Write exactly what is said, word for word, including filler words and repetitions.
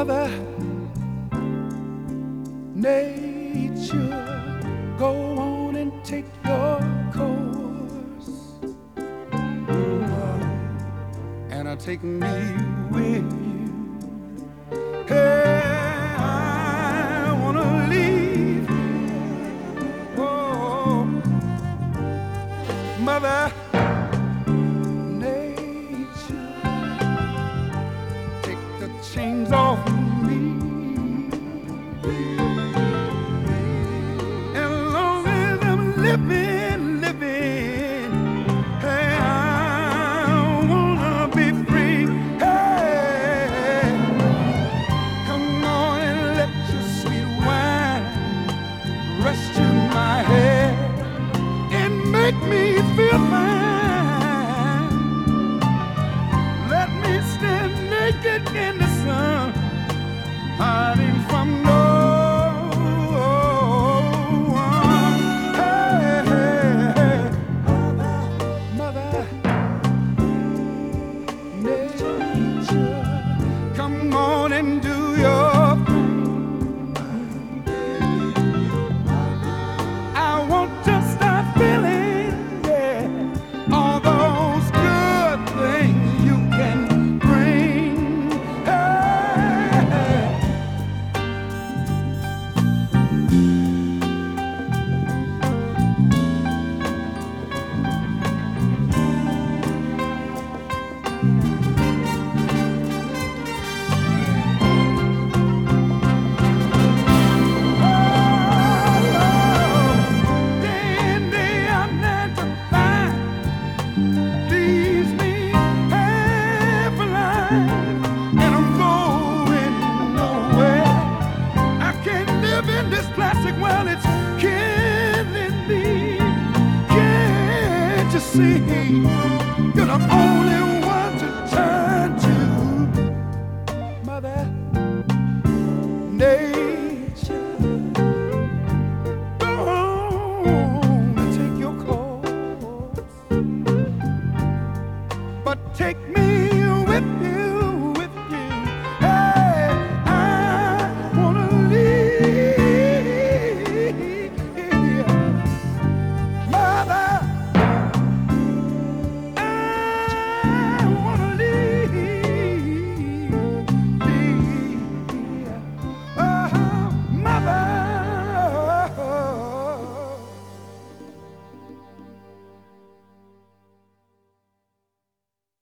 Mother Nature, go on and take your course, and uh, take me with you. Hey, I wanna leave. Oh, Mother Nature, take the chains off me. As long as I'm living, living, hey, I wanna be free. Hey, come on and let your sweet wine rest to my head and make me feel fine. Let me stand naked in the sun, hiding from no one. Hey, hey, hey. Mother Nature, come on and do your thing. I want to start feeling, yeah, all those good things you can bring. Hey, hey. Well, it's killing me. Can't you see? You're the only one to turn to, Mother Nature.